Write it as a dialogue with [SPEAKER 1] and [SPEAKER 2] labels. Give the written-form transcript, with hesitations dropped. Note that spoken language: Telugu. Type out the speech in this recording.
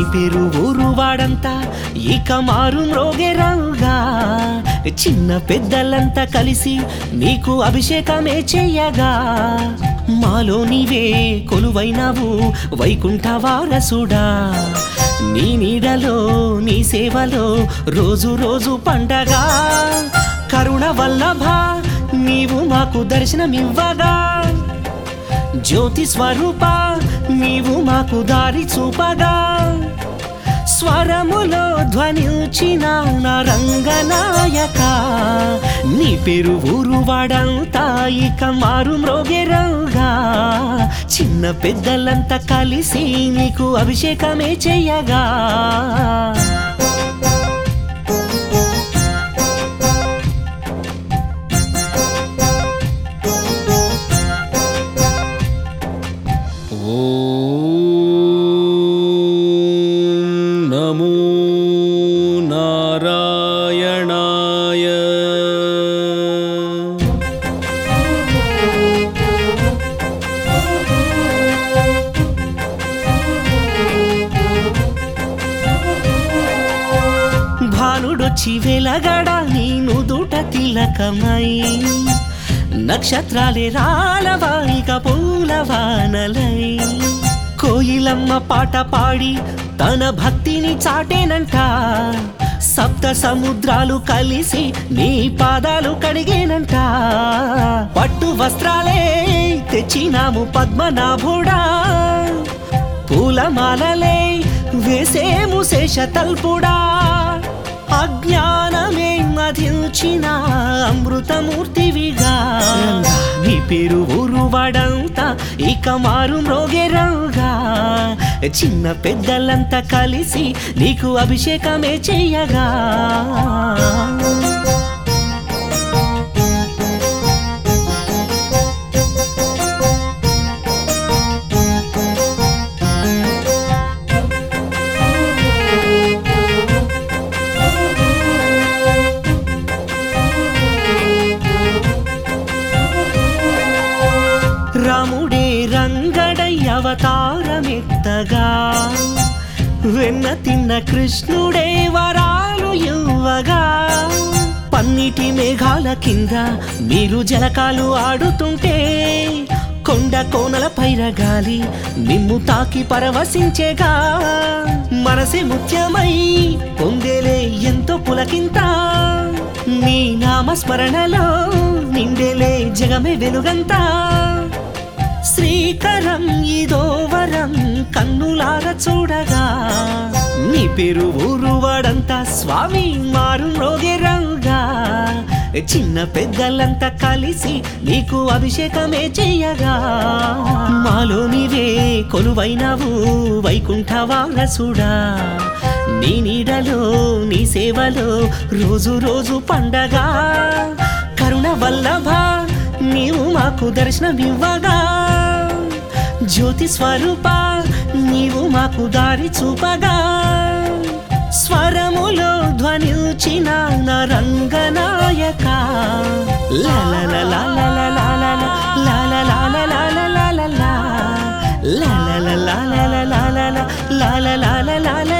[SPEAKER 1] పేరు ఊరు వాడంతా ఇక మారు మ్రోగెరంగా చిన్న పెద్దలంతా కలిసి నీకు అభిషేకమే చెయ్యగా మాలో నీవే కొలువైనావు వైకుంఠ వారసుడా నీ నీడలో నీ సేవలో రోజు రోజు పండగ కరుణ వల్లభ నీవు మాకు దర్శనమివ్వగా జ్యోతి స్వరూప నీవు మాకు దారి చూపగా స్వరములో ధ్వనించిన నా రంగనాయక నీ పేరు ఊరు వాడంతా ఇక మారు మ్రోగెరంగా చిన్న పెద్దలంతా కలిసి నీకు అభిషేకమే చెయ్యగా
[SPEAKER 2] నమో నారాయణాయ
[SPEAKER 1] భానుడొచ్చి వెలగడ నీ నుదుట తిలకమై నక్షత్రాలే రాలవాయిక పూలవానలై కోయిలమ్మ పాట పాడి తన భక్తిని చాటేనంట సప్త సముద్రాలు కలిసి నీ పాదాలు కడిగేనంట పట్టు వస్త్రాలే తెచ్చినాము పద్మనాభుడా పూలమాలలే వేసేము శేషతల్పుడా అజ్ఞానమే మధించిన అమృతమూర్తివిగా నీ పేరు ఊరు వాడంతా ఇక మారు మ్రోగెరంగా చిన్న పెద్దలంతా కలిసి నీకు అభిషేకమే చెయ్యగా రాముడే రంగడై అవతారమెత్తగా వెన్న తిన్న కృష్ణుడే వరాలు ఇవ్వగా పన్నిటి మేఘాల కింద మీరు జలకాలు ఆడుతుంటే కొండ కోనల పైరగాలి నిమ్ము తాకి పరవశించేగా మనసే ముత్యమై పొందేలే ఎంతో పులకింత నీ నామస్మరణలో నిండేలే జగమే వెలుగంతా శ్రీకరం ఇదో వరం కన్నులార చూడగా నీ పేరు ఊరు వాడంతా స్వామి మారు మ్రోగెరంగా చిన్న పెద్దలంతా కలిసి నీకు అభిషేకమే చెయ్యగా మాలో నీవే కొలువైనావు వైకుంఠ వారసుడా నీ నీడలో నీ సేవలో రోజు రోజు పండగ కరుణ వల్లభ నీవు మాకు దర్శనమివ్వగా జ్యోతి స్వరూప నీవు మాకు దారి చూపగా స్వరములో ధ్వనించిన నా Ranganayaka la la la la la la la la la la la la la la la la la